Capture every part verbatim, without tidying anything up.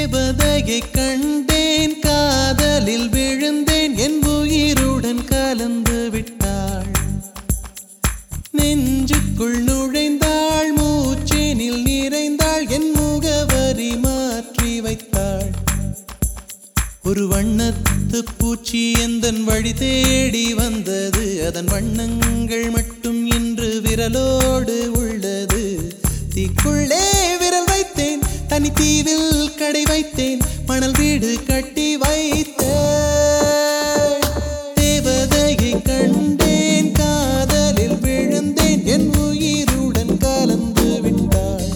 தேவதையை கண்டேன், காதலில் விழுந்தேன், என் உயிருடன் கலந்து விட்டாள். நெஞ்சுக்குள் நுழைந்தாள், மூச்சேனில் நிறைந்தாள், என் முகவரி மாற்றி வைத்தாள். ஒரு வண்ணத்து பூச்சி எந்தன் வழி தேடி வந்தது, அதன் வண்ணங்கள் மட்டும் இன்று விரலோடு உள்ளது. தீக்குள்ளே விரல் வைத்தேன், தனி தீவில் கடை வைத்தேன், மணல் வீடு கட்டி வைத்தேன். தேவதையை கண்டேன், காதலில் விழுந்தேன், என் உயிருடன் கலந்து விட்டாள்.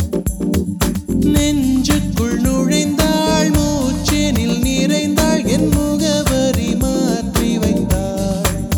நெஞ்சுக்குள் நுழைந்தாள், மூச்சேனில் நிறைந்தாள், என் முகவரி மாற்றி வைத்தாள்.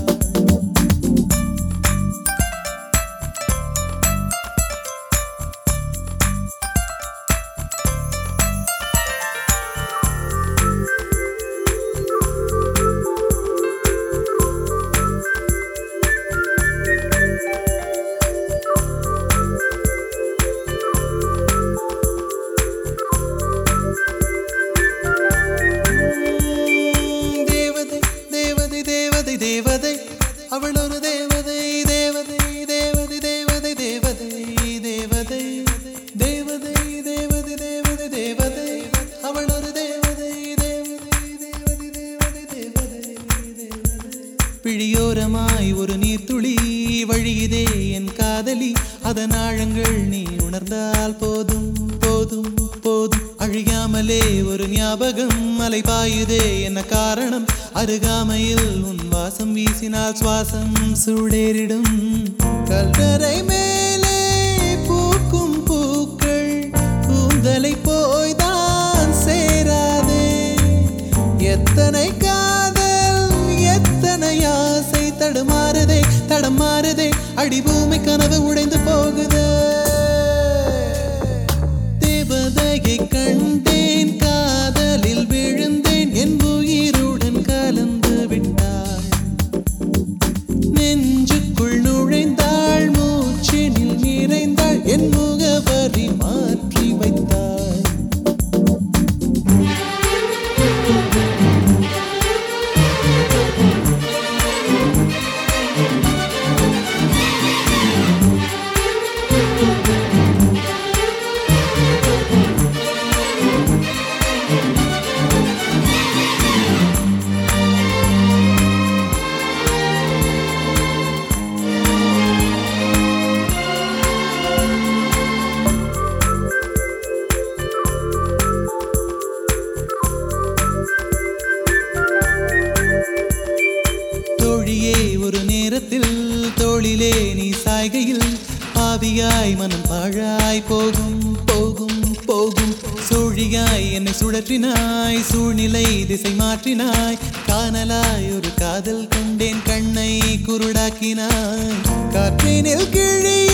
தேவதை அவள் ஒரு தேவதை, தேவதை தேவதை தேவதை தேவதை தேவதை தேவதை தேவதை தேவதை தேவதை அவள் ஒரு தேவதை, தேவதை தேவதை தேவதை தேவதை தேவதை. பிழியோரமாய் ஒரு நீர்த்துளி வழியுதே என் காதலி, அதன் ஆழங்கள் நீ உணர்ந்தால் போதும் போதும் போதும். அழியாமலே ஒரு ஞாபகம் அலை பாயுதே, என்ன காரணம்? அருகாமையில் உன் வாசம் வீசினால் சுவாசம் சூடேறிடும். கல்லறை மேலே பூக்கும் பூக்கள் கூந்தலை போய்தான் சேராதே. எத்தனை காதல் எத்தனை ஆசை தடுமாறுதே தடமாறுதே, அடிபூமி கனவு உடைந்து போகுதே. தேவதையை கண்டேன், காதலில் விழுந்தேன், என் உயிருடன் கலந்து விட்டாள். நெஞ்சுக்குள் நுழைந்தாள், மூச்செனில் நிறைந்தாள், என் முகவரி மாற்றி வைத்தாள். ஒரு நேரத்தில் தோளிலே நீ சாய்கையில் ஆவியாய் மனம் பாழாய் போகும் போகும் போகும். சூழியாய் என்னை சுழற்றினாய், சூழ்நிலை திசை மாற்றினாய், காணலாய் ஒரு காதல் கொண்டேன், கண்ணை குருடாக்கினாய். காற்றினில் கிழிய